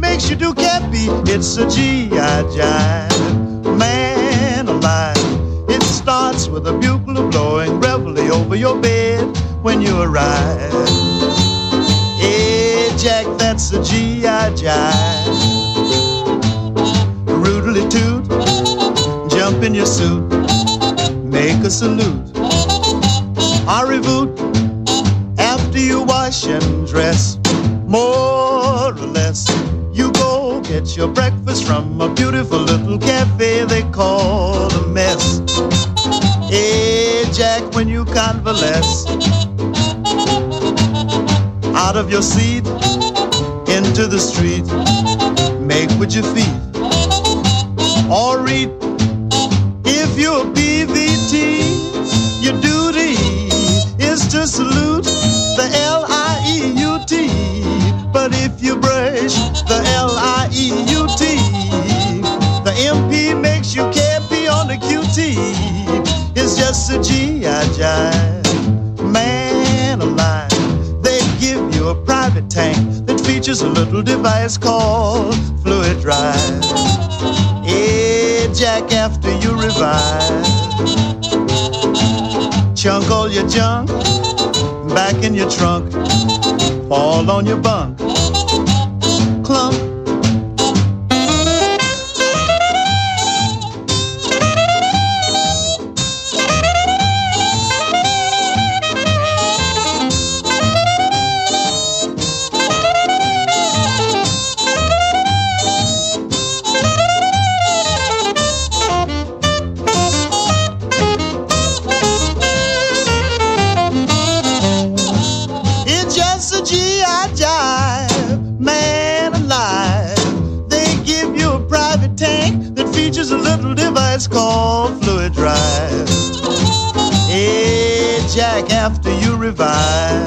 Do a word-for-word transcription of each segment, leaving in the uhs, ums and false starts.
makes you do cappy. It's a G I jive, man alive. It starts with a bugle blowing reveille over your bed when you arrive. Hey Jack, that's a G I jive. Rudely toot, jump in your suit, make a salute. Arrivoot, after you wash and dress, more or less, you go get your breakfast from a beautiful little cafe they call a mess. Hey Jack, when you convalesce, out of your seat, into the street, make with your feet, or read. If you're a P V T, your duty is to salute the L I E U T. But if you brush the L I E U T, the M P makes you can't be on the Q T. It's just a G I jive, man alive. They give you a private tank that features a little device called Fluid Drive. Hey Jack, after you revive, chunk all your junk back in your trunk, fall on your bunk, clunk. It's called Fluid Drive. Hey Jack, after you revive,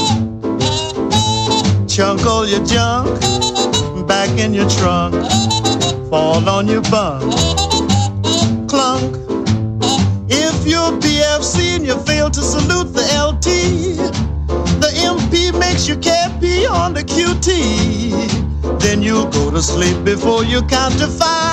chunk all your junk back in your trunk, fall on your bunk, clunk. If you're P F C and you fail to salute the L T, the M P makes you can't be on the Q T. Then you'll go to sleep before you count to five.